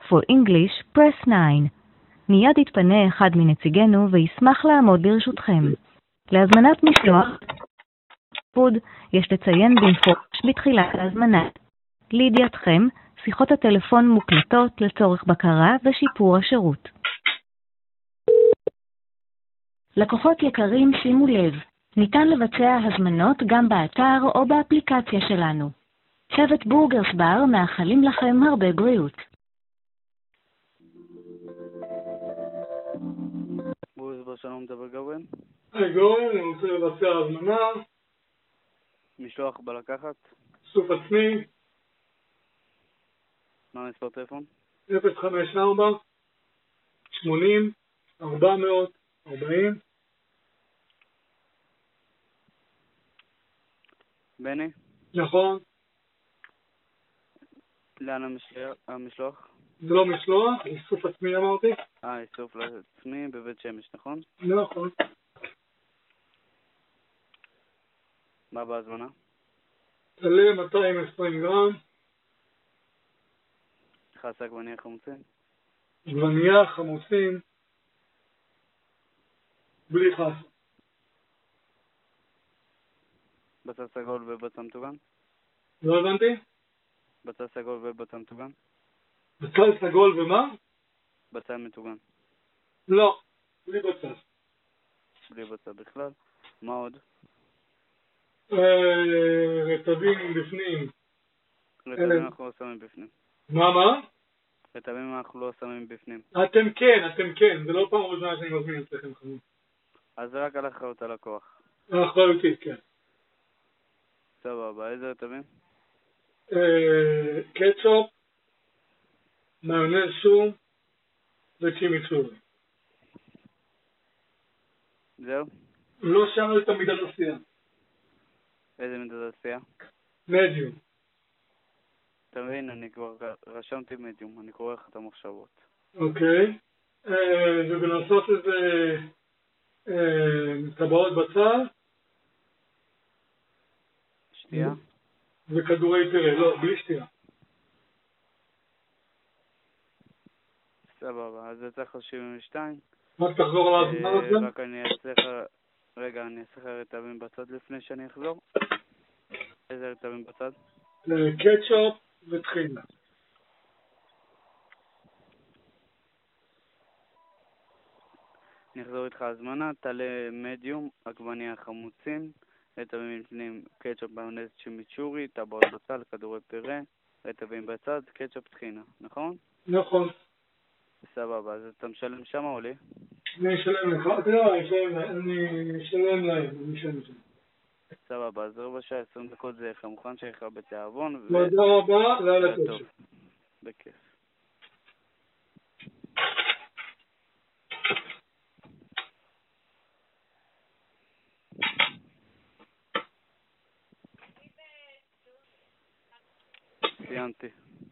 For English, press 9. מיד יתפנה אחד מנציגנו וישמח לעמוד לרשותכם. להזמנת משלוח פוד יש לציין במפורש בתחילת ההזמנה. לידיעתכם, שיחות הטלפון מוקלטות לצורך בקרה ושיפור השירות. לקוחות יקרים, שימו לב, ניתן לבצע הזמנות גם באתר או באפליקציה שלנו. צוות בורגרס בר מאחלים לכם הרבה בריאות. בורגרס בר, שלום, מדבר גורן. היי גורן, אני רוצה לבצע הזמנה. משלוח בלקחת. איסוף עצמי. מה מספר טלפון? 054 80 440. בני? נכון. לאן המשלוח? זה לא משלוח, איסוף עצמי אמרתי. איסוף עצמי בבית שמש, נכון? נכון. מה בהזמנה? תעלה 220 גרם. חסה עגבנייה חמוצים? עגבנייה חמוצים. בלי חסה. בצל סגול ובצל מטוגן? לא הבנתי? בצל סגול ובצל מטוגן? בצל סגול ומה? בצל מטוגן. לא, בלי בצל. בלי בצל בכלל. מה עוד? רטבים בפנים. רטבים אנחנו לא שמים בפנים. מה? רטבים אנחנו לא שמים בפנים. אתם כן. זה לא פעם ראשונה שאני מזמין אצלכם חמוץ. אז זה רק על אחריות הלקוח. אחריותית, כן. סבבה, איזה רטבים? קטשופ, מיונז שום וצ'ימיצ'ורי. זהו? לא שאלנו את המידת עשייה. איזה מידת עשייה? מדיום. אתה מבין, אני כבר רשמתי מדיום, אני קורא לך את המחשבות. אוקיי. ובנוסף לזה טבעות בצל. שתייה? וכדורי פירה, לא, בלי שתייה. סבבה, אז זה צריך 72. רק תחזור על ההזמנה הזאת? רק אני אעשה לך... רגע, אני אעשה לך רטבים בצד לפני שאני אחזור. איזה רטבים בצד? קטשופ וטחינה. אני אחזור איתך הזמנה, תעלה מדיום, עגבנייה חמוצים, רטבים לפנים, קטשופ מיונז צ'ימיצ'ורי, טבעות בצל, כדורי פירה, רטבים בצד, קטשופ טחינה, נכון? נכון. סבבה, אז אתה משלם שמה או לי? אני אשלם לך, לא, אני אשלם להם, סבבה, אז רבע שעה 20 דקות זה איך מוכן שיהיה לך בתיאבון. תודה רבה, לילה טוב. בכיף. סיימתי.